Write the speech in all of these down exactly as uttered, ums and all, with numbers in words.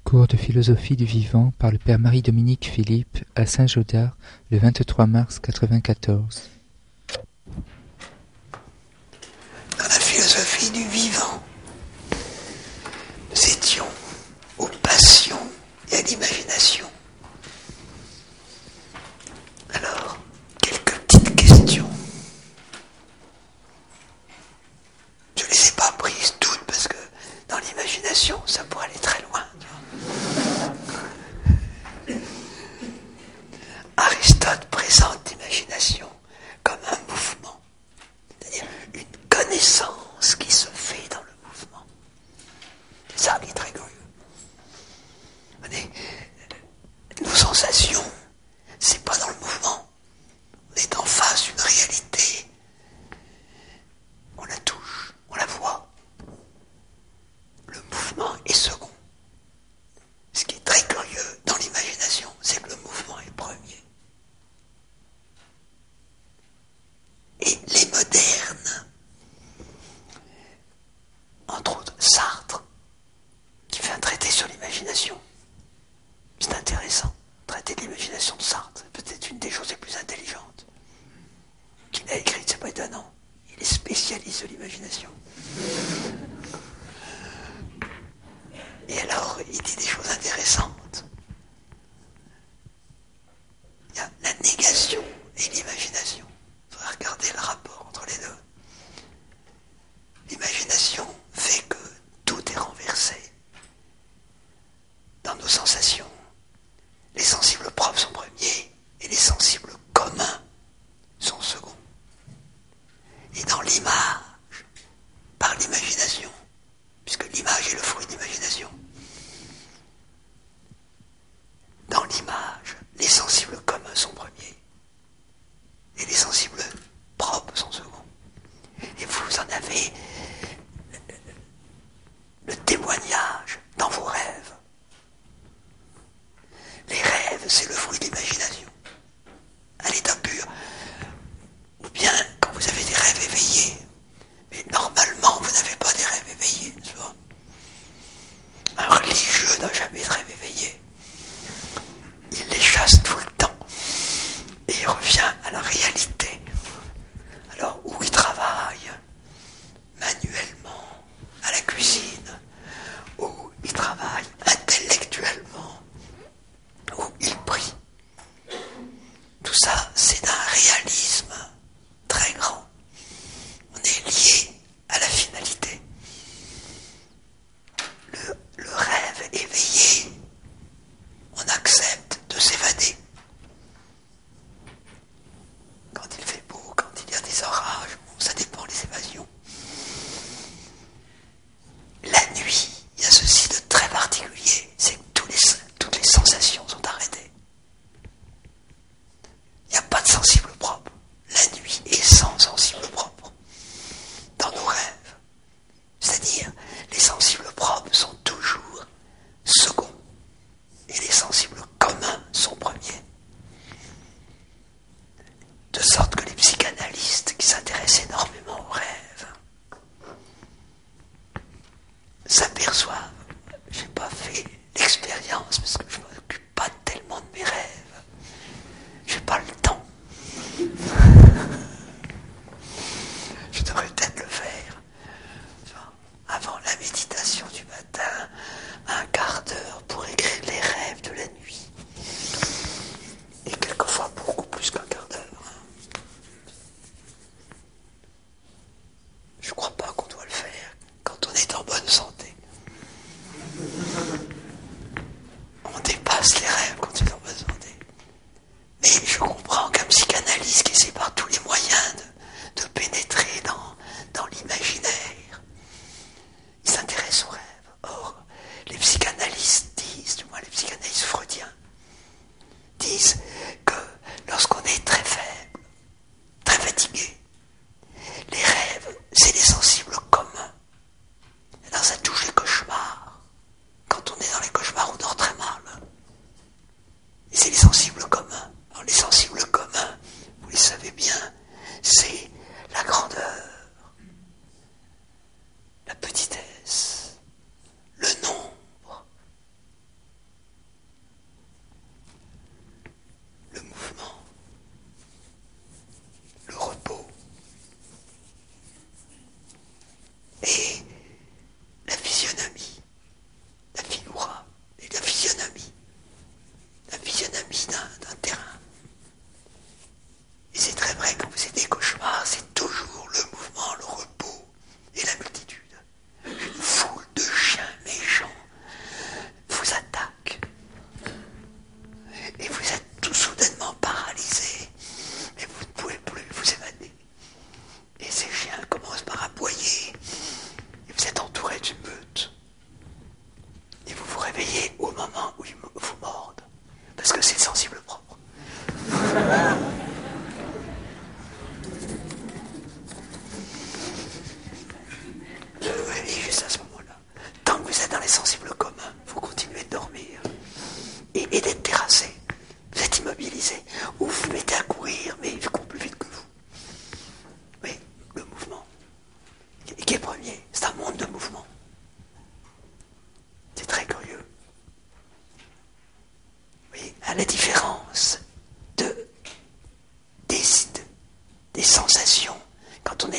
Cours de philosophie du vivant par le père Marie-Dominique Philippe à Saint-Gaudard le vingt-trois mars quatre-vingt-quatorze. Dans la philosophie du vivant, nous étions aux passions et à l'imagination. Alors, quelques petites questions. Je ne les ai pas prises toutes parce que dans l'imagination, ça pourrait aller très loin. Aristote présente l'imagination comme un mouvement, c'est-à-dire une connaissance qui se fait dans le mouvement. C'est ça qui est très curieux. Nos sensations, c'est pas dans le mouvement. On est en face d'une réalité. On la touche, on la voit. Le mouvement est second. Ce qui est très curieux dans l'imagination, c'est que le mouvement est premier. Et les modernes, entre autres Sartre, qui fait un traité sur l'imagination. C'est intéressant. Traité de l'imagination de Sartre, c'est peut-être une des choses les plus intelligentes qu'il a écrites, c'est pas étonnant. Il est spécialiste de l'imagination. Et alors, il dit des choses intéressantes. Il y a la négation et l'imagination. Il faudra regarder le rapport entre les deux. L'imagination fait que tout est renversé dans nos sensations. Les sensibles propres sont premiers et les sensibles communs sont seconds. Et dans l'image, par l'imagination, puisque l'image est le fruit de l'imagination, dans l'image, les sensibles communs sont premiers et les sensibles propres sont seconds. Et vous en avez le témoignage dans vos rêves. Les rêves, c'est le fruit de l'imagination, à l'état pur. Ou bien quand vous avez des rêves éveillés. Mais normalement, vous n'avez pas des rêves éveillés, n'est-ce pas ? Un religieux n'a jamais de rêve éveillé. Il les chasse tout le temps. Et il revient à la réalité. Alors, où il travaille, même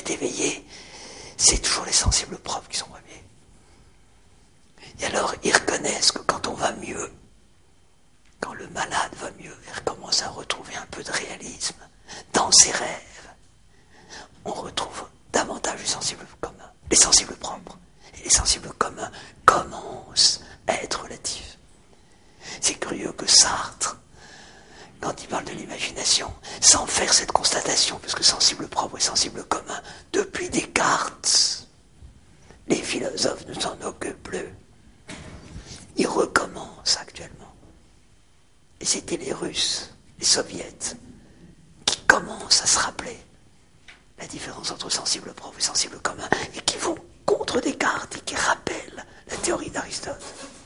est éveillé, c'est toujours les sensibles propres qui sont premiers. Et alors, ils reconnaissent que quand on va mieux, quand le malade va mieux, il recommence à retrouver un peu de réalisme dans ses rêves, on retrouve davantage les sensibles communs, les sensibles propres. Et les sensibles communs commencent à être relatifs. C'est curieux que Sartre, quand il parle de l'imagination, sans faire cette constatation, parce que sensible propre et sensible commun, depuis Descartes, les philosophes ne s'en occupent plus. Ils recommencent actuellement. Et c'était les Russes, les Soviets, qui commencent à se rappeler la différence entre sensible propre et sensible commun, et qui vont contre Descartes et qui rappellent la théorie d'Aristote.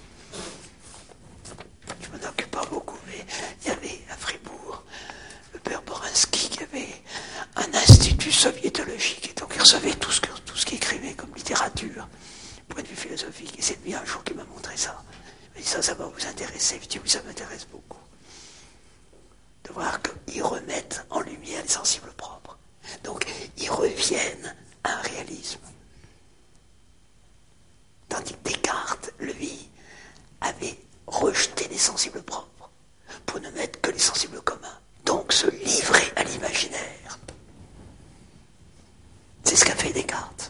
Je ne m'en occupe pas beaucoup, mais il y avait à Fribourg le père Borinsky qui avait un institut soviétologique, et donc il recevait tout ce, que, tout ce qu'il écrivait comme littérature, point de vue philosophique, et c'est lui un jour qui m'a montré ça. Il m'a dit ça, ça va vous intéresser. Je dis oui, ça m'intéresse beaucoup. De voir qu'ils remettent en lumière les sensibles propres. Donc, ils reviennent à un réalisme. Tandis que Descartes, lui, avait rejeté les sensibles propres pour ne mettre que les sensibles communs. Donc, se livrer à l'imaginaire. C'est ce qu'a fait Descartes.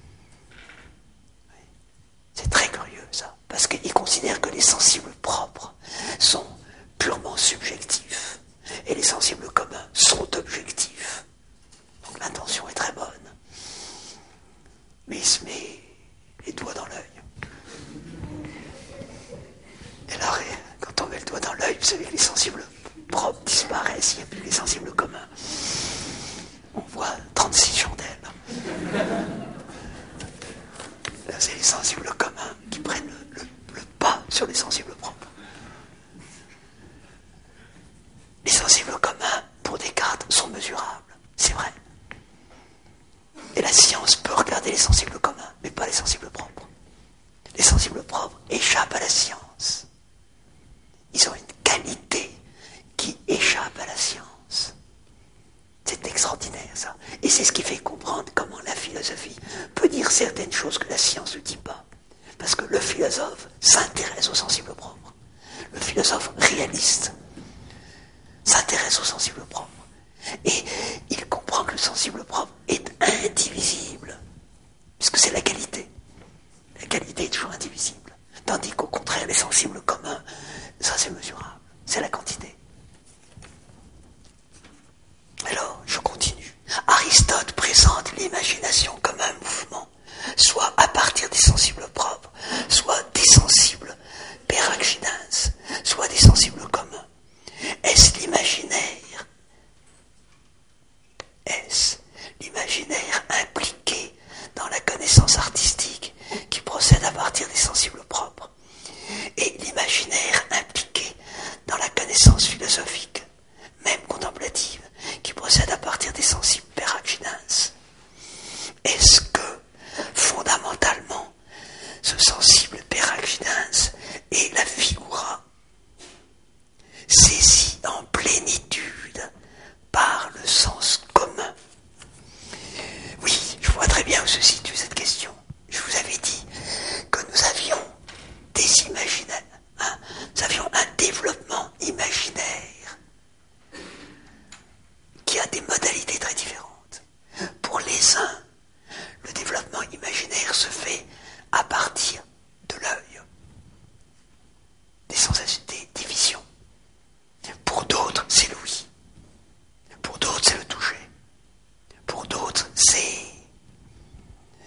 C'est très curieux, ça. Parce qu'il considère que les sensibles propres sont purement subjectifs et les sensibles communs sont objectifs. Donc l'intention est très bonne. Mais il se met les doigts dans l'œil. Et là, quand on met le doigt dans l'œil, vous savez que les sensibles propres disparaissent, il n'y a plus les sensibles communs. On voit trente-six chandelles. Là, c'est les sensibles communs qui prennent le, le, le pas sur les sensibles propres. Les sensibles communs, pour Descartes, sont mesurables. C'est vrai. Et la science peut regarder les sensibles communs, mais pas les sensibles propres. Les sensibles propres échappent à la science. Ils ont une qualité qui échappe à la science. C'est extraordinaire, ça. Et c'est ce qui fait comprendre comment la philosophie peut dire certaines choses que la science ne dit pas. Parce que le philosophe s'intéresse aux sensibles propres. Le philosophe réaliste s'intéresse aux sensibles propres. Et il comprend que le sensible propre est indivisible. Puisque c'est la qualité. La qualité est toujours indivisible. Tandis qu'au contraire, les sensibles communs, ça c'est mesurable. C'est la quantité. Alors, je continue. Aristote présente l'imagination comme un mouvement, soit à partir des sensibles propres, soit des sensibles per accidens, soit des sensibles communs. Est-ce l'imaginaire Est-ce l'imaginaire impliqué dans la connaissance artistique qui procède à partir des sensibles propres, et l'imaginaire impliqué dans la connaissance philosophique, même contemplative, qui procède à partir des sensibles per accidens? Est-ce que, fondamentalement, ce sensible per accidens est la figura saisie en plénitude par le sens commun? Oui, je vois très bien où se situe cette question. Je vous avais dit que nous avions des imaginaires, hein, nous avions un développement imaginaire qui a des modalités très différentes. Pour les uns, le développement imaginaire se fait à partir de l'œil, des sensations, des, des visions. Pour d'autres, c'est l'ouïe. Pour d'autres, c'est le toucher. Pour d'autres, c'est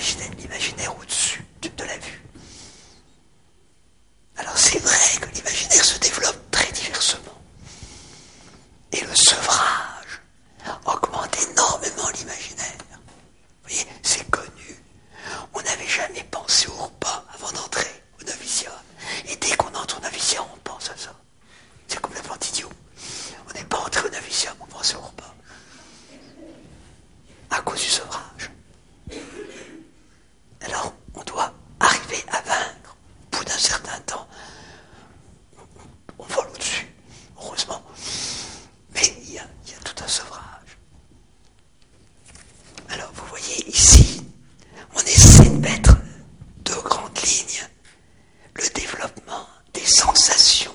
l'imaginaire, l'imaginaire au-dessus de, de la vue. Alors c'est vrai que l'imaginaire se développe très diversement. Et le sevrage augmente énormément l'imaginaire. Vous voyez, c'est connu. On n'avait jamais pensé au repas avant d'entrer au noviciat. Et dès qu'on entre au noviciat, on pense à ça. C'est complètement idiot. On n'est pas entré au noviciat, on pense au repas. À cause du sevrage. Alors, on doit arriver à vaincre. Au bout d'un certain temps, on vole au-dessus, heureusement. Mais il y a, il y a tout un sevrage. Alors, vous voyez ici, on essaie de mettre deux grandes lignes. Le développement des sensations,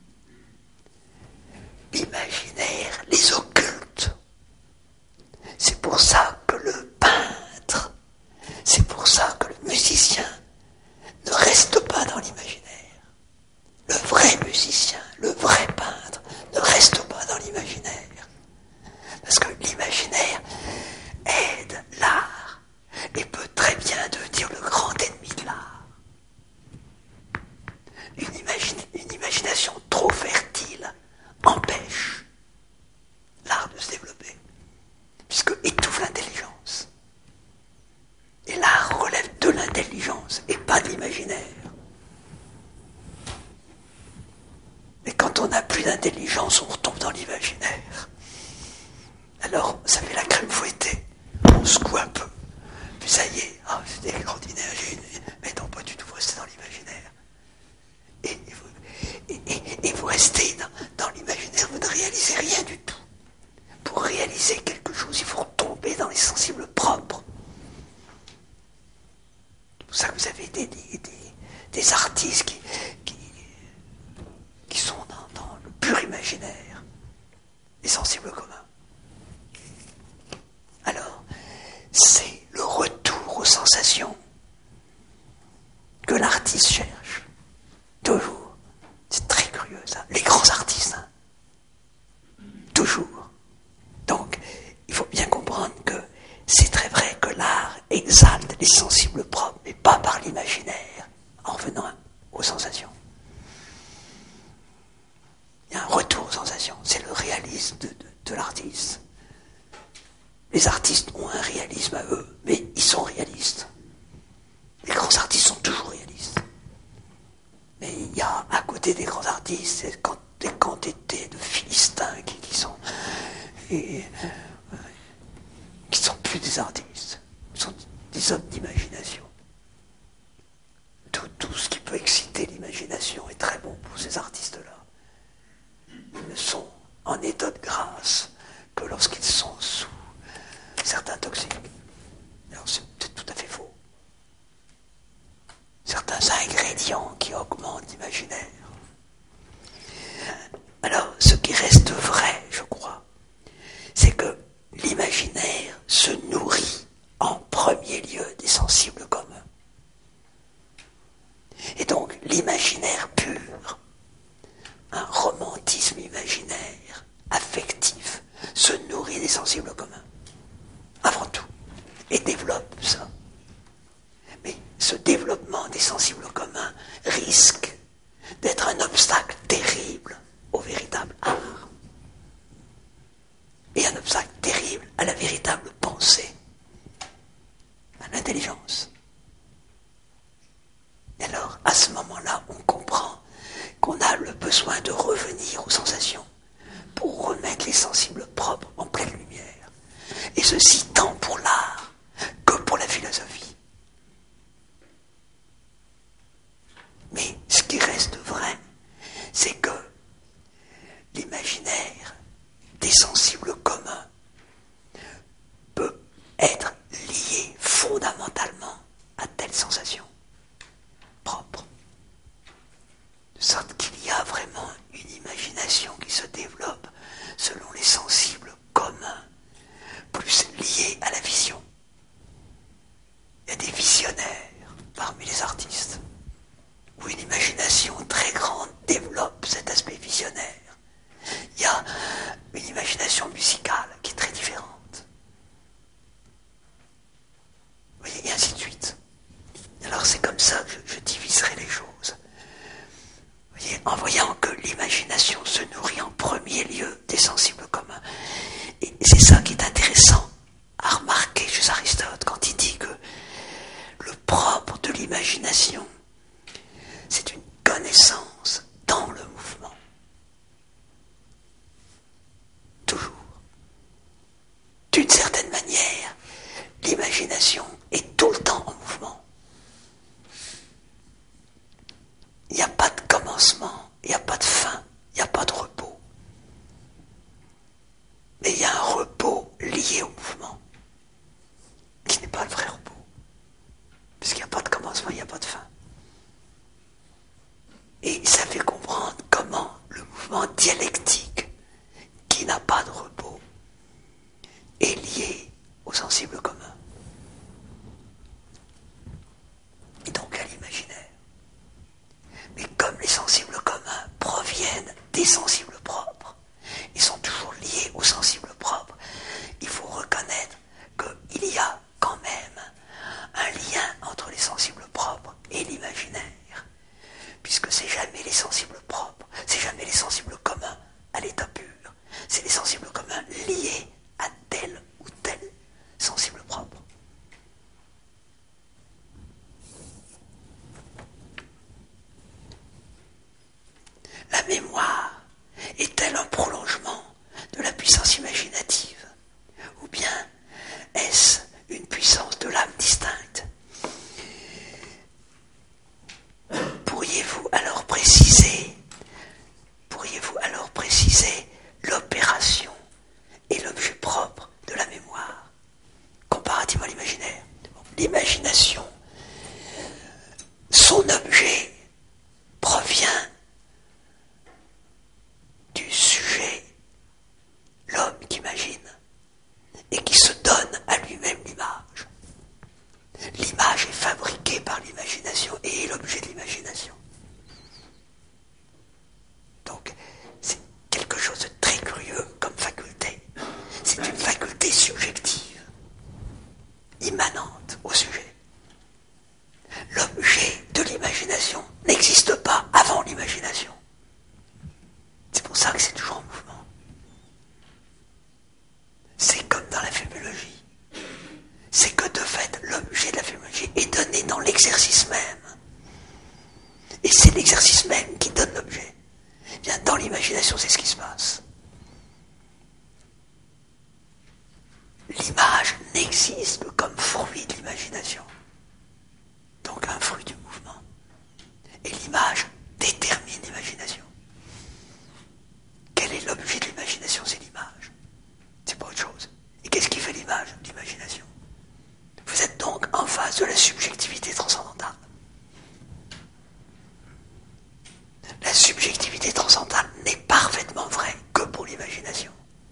l'imaginaire, les occultes. C'est pour ça que le peintre, c'est pour ça que le musicien ne reste pas dans l'imaginaire. Le vrai musicien, le vrai peintre ne reste pas dans l'imaginaire. Parce que l'imaginaire aide l'art et peut très bien devenir le grand ennemi de l'art. Une, imagine, une imagination trop fertile empêche l'art de se développer, puisque étouffe l'intelligence. Et l'art relève de l'intelligence et pas de l'imaginaire. Et quand on n'a plus d'intelligence, on retombe dans l'imaginaire. Alors, ça fait la crème fouettée. On secoue un peu. Puis ça y est, oh, c'est extraordinaire, j'ai une... Mais non, pas du tout, vous restez dans l'imaginaire. Et, et, vous, et, et, et vous restez dans, dans l'imaginaire, vous ne réalisez rien du tout. Pour réaliser quelque chose, il faut retomber dans les sensibles propres. C'est pour ça que vous avez des, des, des, des artistes qui, qui, qui sont dans, dans le pur imaginaire, les sensibles communs. Alors, c'est le retour aux sensations que l'artiste cherche. Toujours. C'est très curieux, ça. Les grands artistes. Hein. Toujours. Donc, il faut bien comprendre que c'est très vrai que l'art exalte les sensibles propres, mais pas par l'imaginaire, en revenant aux sensations. Il y a un retour aux sensations. C'est le réalisme de, de, de l'artiste. Les artistes ont un réalisme à eux, mais ils sont réalistes. Les grands artistes sont toujours réalistes. Mais il y a à côté des grands artistes des quantités de philistins qui, qui sont et, euh, qui sont plus des artistes, qui sont des hommes d'imagination. Tout, tout ce qui peut exciter l'imagination est très bon pour ces artistes-là. Ils ne sont en état de grâce que lorsqu'ils sont sous certains toxiques. Alors c'est peut-être tout à fait faux. Certains ingrédients qui augmentent l'imaginaire. Alors, ce qui reste vrai, je crois, c'est que l'imaginaire se nourrit en premier lieu des sensibles communs. Et donc, l'imaginaire pur, un romantisme imaginaire, affectif, se nourrit des sensibles communs, avant tout, et développe ça. Mais ce développement des sensibles communs risque d'être un obstacle terrible au véritable art. Et un obstacle terrible à la véritable pensée, à l'intelligence. Et alors, à ce moment-là, on comprend qu'on a le besoin de revenir aux sensations pour remettre les sensibles propres en pleine lumière. Et ceci tant pour l'art que pour la philosophie. Mais ce qui reste vrai, c'est que l'imaginaire des sensibles communs peut être lié fondamentalement à telle sensation propre. De sorte qu'il y a vraiment une imagination qui se développe selon les sensibles communs, plus liés à la vision. Il y a des visionnaires parmi les artistes, où une imagination très grande développe cet aspect visionnaire. Il y a une imagination musicale qui est très différente. Vous voyez, et ainsi de suite. l'imagination, c'est une connaissance dans le mouvement. Toujours. D'une certaine manière, l'imagination est tout le temps en mouvement. Il n'y a pas de commencement, il n'y a pas de fin, il n'y a pas de repos. Mais il y a un repos lié au mouvement, qui n'est pas le vrai repos. Puisqu'il n'y a pas de commencement, il n'y a pas de fin. Et ça fait comprendre comment le mouvement dialectique, qui n'a pas de repos, est lié au sensible commun. Et donc à l'imaginaire. Mais comme les sensibles communs proviennent des sensibles propres, ils sont toujours liés aux sensibles propres, il faut reconnaître qu'il y a quand même un lien entre les sensibles propres et l'imaginaire, puisque c'est jamais les sensibles propres, c'est jamais les sensibles communs à l'état pur, c'est les sensibles communs liés à tel ou tel sensible propre. La mémoire est-elle un prolongement de la puissance imaginative, ou bien est-ce une puissance de l'âme distincte? Pourriez-vous alors préciser, pourriez-vous alors préciser l'opération et l'objet propre de la mémoire, comparativement à l'imaginaire? L'imagination, son objet provient du sujet, l'homme qui imagine, et qui se donne à lui-même l'image. L'image est fabriquée par l'imagination et est l'objet de l'imagination. Donc, c'est quelque chose de très curieux comme faculté. C'est une faculté subjective, immanente au sujet. L'objet de l'imagination n'existe pas avant l'imagination. C'est pour ça que c'est toujours en mouvement. C'est comme dans la phénoménologie. C'est que de fait, l'objet de la phénoménologie est donné dans l'exercice même. Et c'est l'exercice même qui donne l'objet. Eh bien, dans l'imagination, c'est ce qui se passe. L'image n'existe que comme fruit de l'imagination. Donc un fruit du mouvement. Et l'image détermine l'imagination. Quel est l'objet de l'imagination? C'est l'image. C'est pas autre chose. Et qu'est-ce qui fait l'image? L'imagination. Vous êtes donc en face de la subjectivité transcendantale. La subjectivité transcendantale n'est parfaitement vraie que pour l'imagination.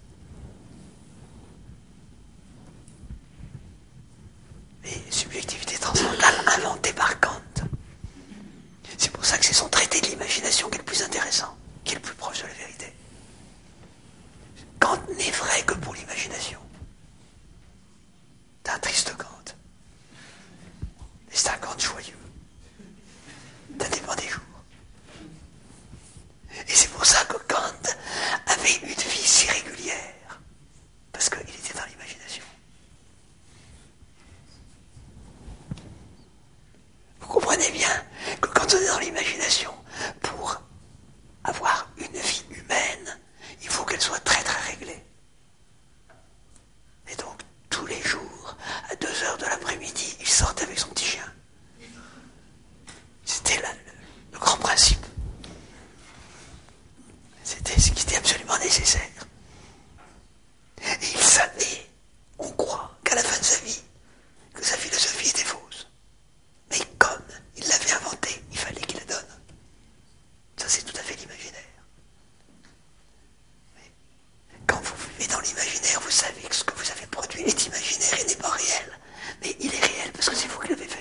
Mais subjectivité transcendantale inventée par Kant. C'est pour ça que c'est son traité de l'imagination qui est le plus intéressant, qui est le plus proche de la vérité. Kant n'est vrai que pour l'imagination. C'est un triste Kant. Mais c'est un Kant joyeux. Ça dépend des jours. Et c'est pour ça que Kant avait une vie si régulière. Parce qu'il était dans l'imagination. Vous comprenez bien que quand on est dans l'imagination, pour avoir une vie humaine, il faut qu'elle soit très très réglée. Et donc, tous les jours, à deux heures de l'après-midi, il sortait avec son petit chien. C'était là, le, le grand principe. C'était ce qui était absolument nécessaire. Et il savait, on croit, qu'à la fin de sa vie, que sa philosophie était fausse. Mais comme il l'avait inventée, il fallait qu'il la donne. Ça, c'est tout à fait l'imaginaire. Mais quand vous vivez dans l'imaginaire, vous savez que ce que vous avez produit est imaginaire et n'est pas réel. Mais il est réel parce que c'est vous qui l'avez fait.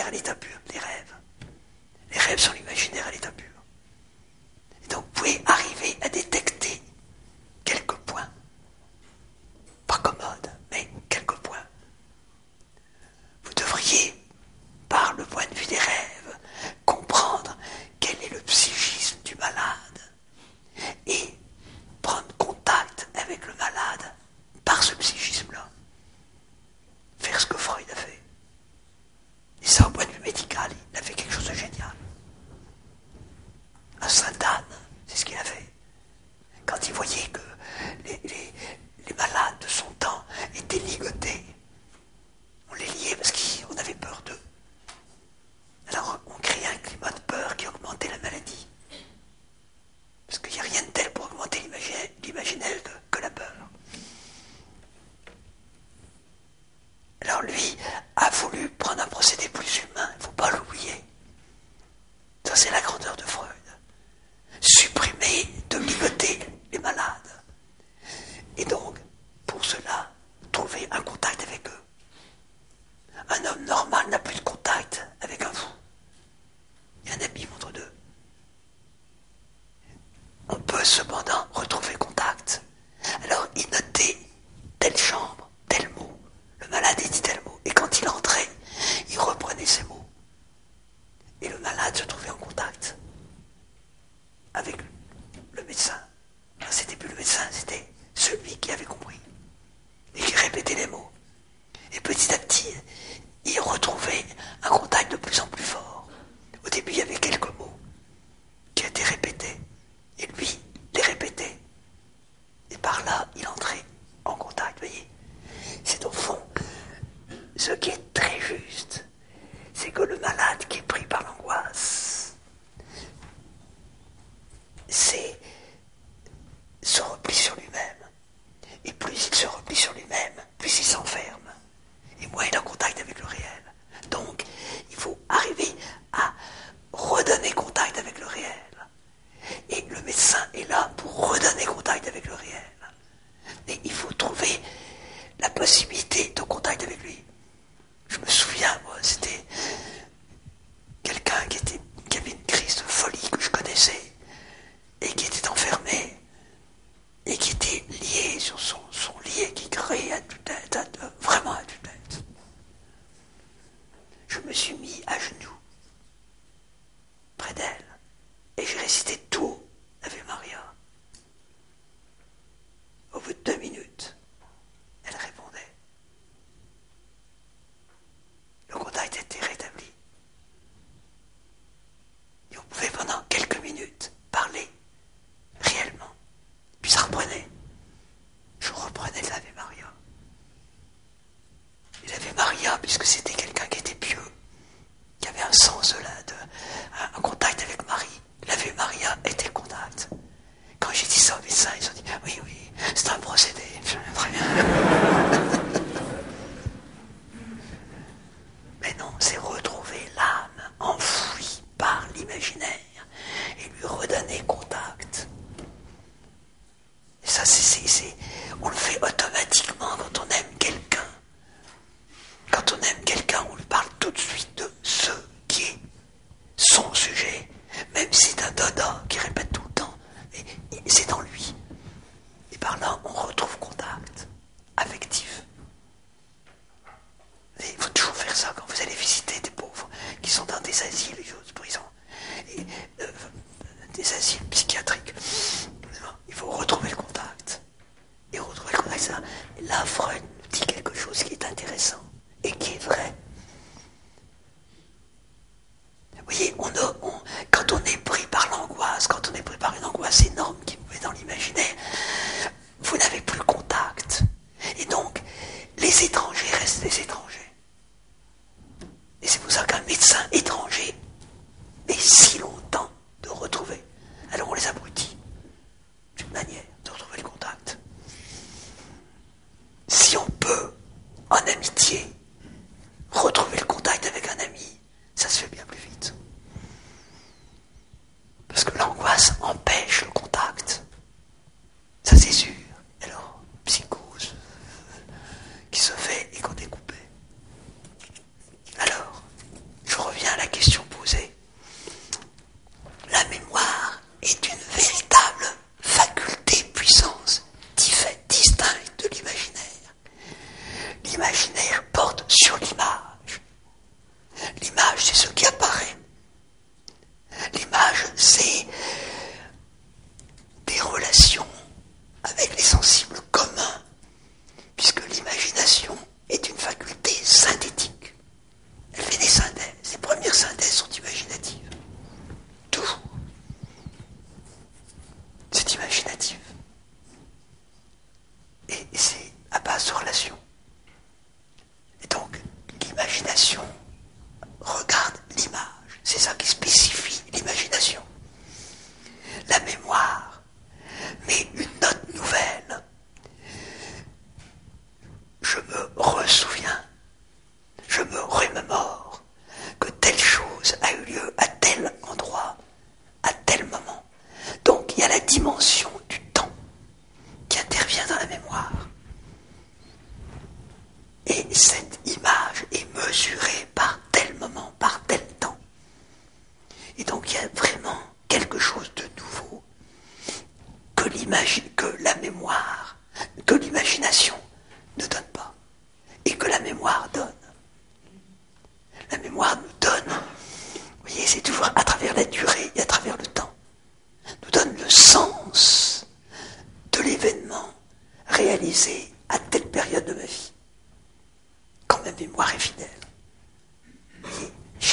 à l'état pur, les rêves. Les rêves sont l'imaginaire à l'état pur. Et donc vous pouvez arriver à détecter quelques points, pas commodes, mais quelques points. Vous devriez, par le point de vue des rêves, comprendre quel est le psychisme du malade et prendre contact avec le malade par ce psychisme-là. Faire ce que Freud a fait. Et ça, au point de vue médical, il a fait quelque chose de génial. À Sainte-Anne, c'est ce qu'il a fait. Quand il voyait que les, les, les malades de son temps étaient ligotés, on les liait parce qu'on avait peur d'eux. Alors on créait un climat de peur qui augmentait la maladie. Parce qu'il n'y a rien de tel pour augmenter l'imaginaire que, que la peur. Alors lui a voulu prendre un procédé plus humain, il ne faut pas l'oublier. Ça c'est la grandeur de Freud. Supprimer, de ligoter les malades. Et donc, pour cela, trouver un contact avec eux. Un homme normal n'a plus de contact avec un fou. Il y a un abîme entre deux. On peut cependant retrouver contact. Alors il notait telle chambre, tel mot. Le malade dit tel mot. Et quand il entrait, il reprenait ces mots. Et le malade se trouvait en contact avec le médecin. Enfin, c'était plus le médecin, c'était celui qui avait compris. Et qui répétait les mots. Et petit à petit, il retrouvait un contact de plus en plus fort. Au début, il y avait quelques mots qui étaient répétés. Et lui, les répétait. Et par là, il entrait en contact, vous voyez. C'est au fond, ce qui est très juste, c'est que le malade qui est pris par l'angoisse, c'est se replie sur lui-même. Et plus il se replie sur lui-même, plus il s'enferme. Et moins il est en contact avec le réel. Donc, il faut arriver à redonner contact avec le réel. Et le médecin est là pour redonner contact avec le réel. Et il faut trouver la possibilité de contact avec lui. Je me souviens, moi, c'était quelqu'un qui, était, qui avait une crise de folie que je connaissais et qui était enfermé et qui était lié sur son, son lit et qui criait à tue-tête, à, vraiment à tue-tête. Je me suis mis à genoux près d'elle et j'ai récité tout Ave Maria. Au bout de deux minutes, elle répondait. Le contact était rétabli. Et on pouvait pendant quelques minutes parler réellement. Puis ça reprenait. Je reprenais l'Ave Maria. Et l'Ave Maria, puisque c'était quelqu'un qui était pieux, qui avait un sens de la, de, un contact avec Marie. L'Ave Maria était le contact. Quand j'ai dit ça aux médecins, ils ont dit « Oui, oui, c'est un procédé. » Très bien. Mais non, c'est retrouver l'âme enfouie par l'imaginaire et lui redonner contact. Et ça, c'est, c'est, c'est, on le fait automatiquement quand on aime quelqu'un. Quand on aime quelqu'un, on lui parle tout de suite de ce qui est son sujet. Même si c'est un dada qui répète tout le temps, mais c'est dans lui. Et par là, on retrouve contact affectif. Et il faut toujours faire ça quand vous allez visiter des pauvres qui sont dans des asiles, des choses, prisons, et, euh, des asiles psychiatriques. Il faut retrouver le contact. Et retrouver le contact, ça. Et là, Freud nous dit quelque chose qui est intéressant et qui est vrai. Vous voyez, on a, on, quand on est pris par l'angoisse, quand on est pris par une angoisse énorme qui vous met dans l'imaginaire, vous n'avez plus le contact. Et donc, les étrangers restent des étrangers. Et c'est pour ça qu'un médecin étranger met si longtemps de retrouver. Alors on les abrutit. C'est une manière de retrouver le contact. Si on peut, en amitié, retrouver le contact avec un ami, ça se fait bien plus vite. Parce que l'angoisse empêche le contact. Ça c'est sûr. Alors, psychose qui se fait et qu'on est coupé. Alors, je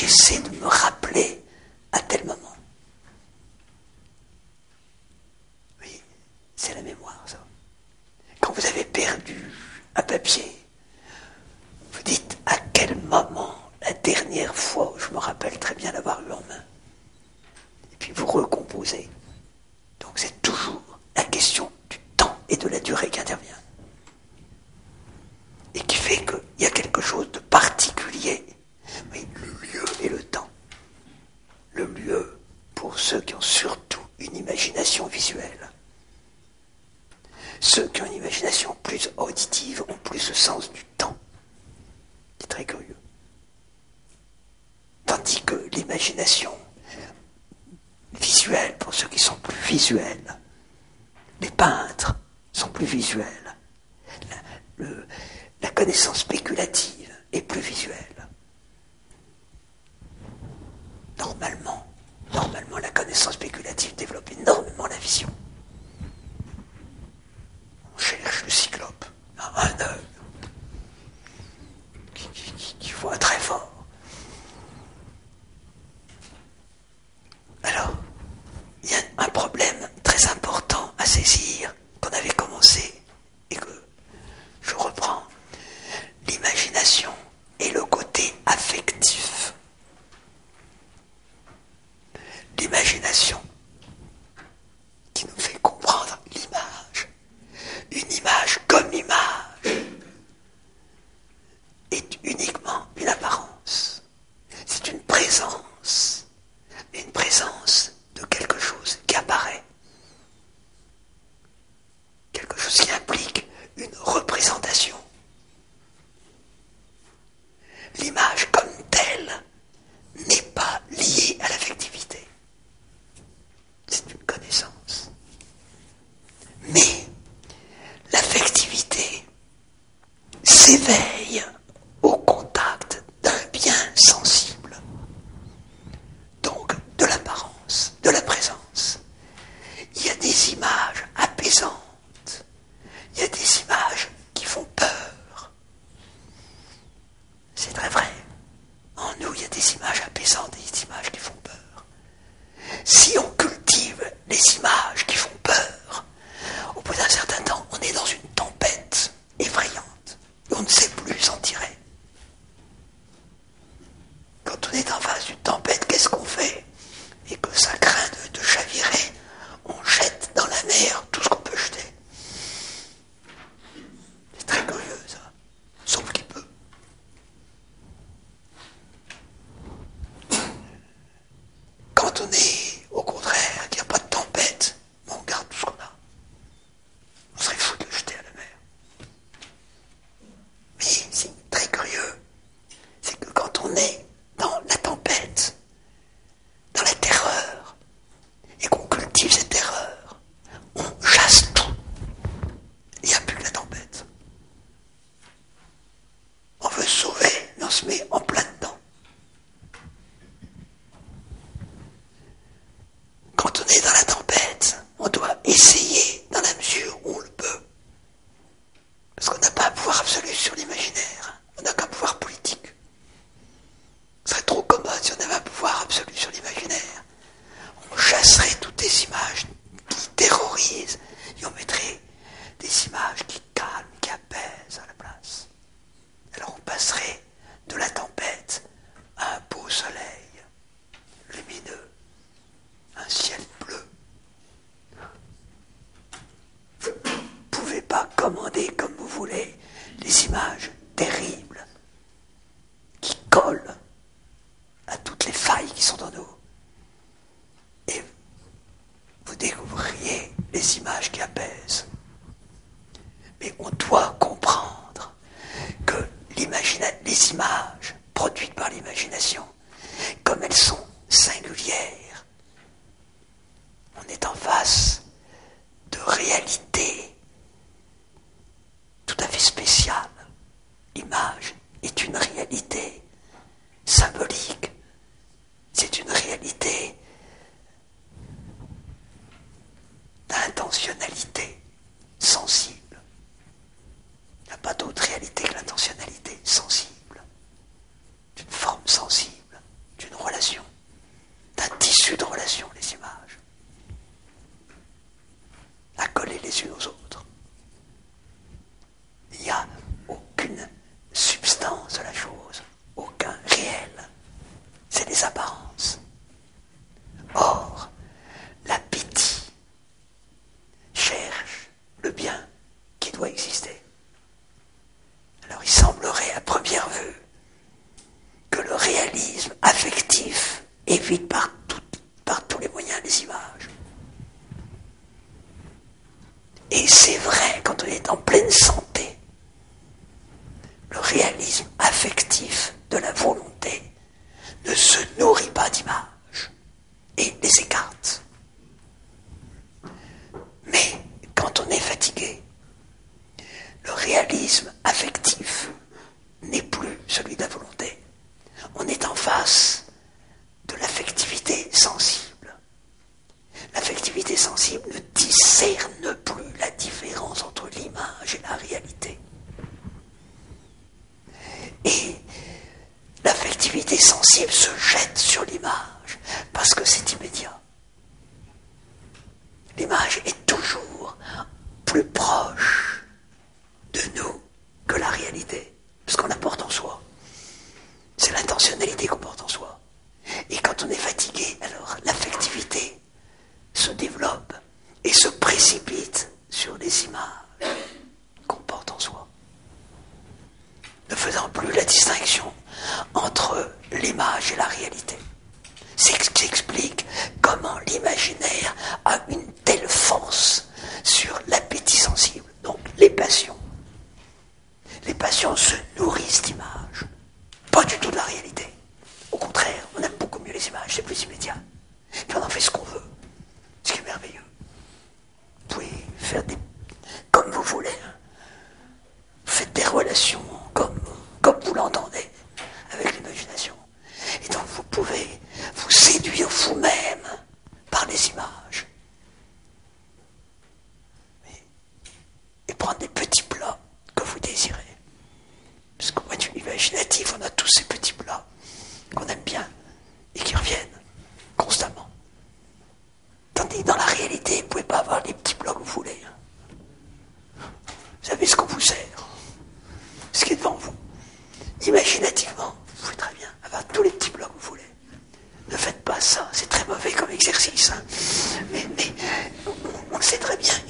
j'essaie de me rappeler à tel moment. Oui, c'est la mémoire, ça. Quand vous avez perdu un papier, vous dites à quel moment, la dernière fois où je me rappelle très bien l'avoir eu en main. Et puis vous recomposez. Donc c'est toujours la question du temps et de la durée qui intervient. Et qui fait qu'il y a quelque chose de particulier. Oui, le lieu et le temps. Le lieu, pour ceux qui ont surtout une imagination visuelle. Ceux qui ont une imagination plus auditive ont plus le sens du temps. C'est très curieux. Tandis que l'imagination visuelle, pour ceux qui sont plus visuels, les peintres sont plus visuels. La, le, la connaissance spéculative est plus visuelle. Normalement, normalement, la connaissance spéculative développe énormément la vision. On cherche le cyclope, un œil qui, qui, qui, qui voit très fort. Alors, il y a un problème très important à saisir qu'on avait commencé et que je reprends. L'imagination et le côté affectif. L'imagination qui nous fait comprendre l'image. Une image comme image est uniquement une apparence. C'est une présence. Une présence de quelque chose qui apparaît. Quelque chose qui implique une représentation. L'image comme telle n'est pas liée à l'affectivité. C'est une connaissance. Mais l'affectivité s'éveille au contact d'un bien sensible. Donc de l'apparence, de la présence. Il y a des images apaisantes. Il y a des images qui font peur. C'est très vrai. En nous, il y a des images apaisantes et des images qui font peur. Si on cultive les images qui font peur, au bout d'un certain temps, on est dans une tempête effrayante. Et on ne sait plus s'en tirer. Quand on est en face d'une tempête, qu'est-ce qu'on fait? Et que ça craint de, de chavirer, on jette dans la mer tout ce qu'on peut jeter. C'est très curieux, ça. Sauf qu'il peut. Quand on est, au contraire, qu'il n'y a pas de tempête, on garde tout ce qu'on a. On serait fou de le jeter à la mer. Mais c'est très curieux. C'est que quand on est dans la tempête, dans la terreur, et qu'on cultive cette terreur, on chasse tout. Il n'y a plus que la tempête. On veut se sauver, mais on se met en plein dedans. Quand on est dans la tempête, on doit essayer dans la mesure où on le peut. Parce qu'on n'a pas un pouvoir absolu sur l'imaginaire. On n'a qu'un pouvoir politique. Ce serait trop commode si on avait un pouvoir absolu sur l'imaginaire. On chasserait toutes les images qui terrorisent et on mettrait des images qui calment, qui apaisent à la place. Alors on passerait de la tempête à un beau soleil lumineux, un ciel bleu. Vous ne pouvez pas commander comme vous voulez les images terribles qui collent à toutes les failles qui sont en nous. Et vous découvririez les images qui apaisent. Mais on doit comprendre que les images produites par l'imagination, comme elles sont singulières, on est en face de réalités tout à fait spéciales. L'image est une réalité symbolique. C'est une réalité réalisme affectif évite par, tout, par tous les moyens les images. Et c'est vrai, quand on est en pleine santé, le réalisme affectif de la volonté ne se nourrit pas d'images et les écarte. Mais quand on est fatigué, le réalisme affectif n'est plus celui de la volonté. On est en face de l'affectivité sensible. L'affectivité sensible ne discerne plus la différence entre l'image et la réalité. Et l'affectivité sensible se jette sur l'image parce que c'est immédiat. L'image est toujours plus proche de nous que la réalité, parce qu'on la porte en soi. C'est l'intentionnalité qu'on porte en soi. Et quand on est fatigué, alors l'affectivité se développe et se précipite sur les images qu'on porte en soi, ne faisant plus la distinction entre l'image et la réalité. C'est ce qui explique comment l'imaginaire a une telle force sur l'appétit sensible, donc les passions. Les passions se nourrissent d'images, pas du tout de la réalité. Au contraire, on aime beaucoup mieux les images, c'est plus immédiat. Puis on en fait ce qu'on veut, ce qui est merveilleux. Vous pouvez faire des... comme vous voulez. Hein. Faites des relations comme, comme vous l'entendez, avec l'imagination. Et donc vous pouvez vous séduire vous-même par les images. Et, et prendre des petits plats que vous désirez. Parce qu'au point de vue imaginatif, on a tous ces petits plats qu'on aime bien et qui reviennent constamment. Tandis que dans la réalité, vous ne pouvez pas avoir les petits plats que vous voulez. Vous savez ce qu'on vous sert, ce qui est devant vous. Imaginativement, vous pouvez très bien avoir tous les petits plats que vous voulez. Ne faites pas ça, c'est très mauvais comme exercice. Hein. Mais, mais on, on sait très bien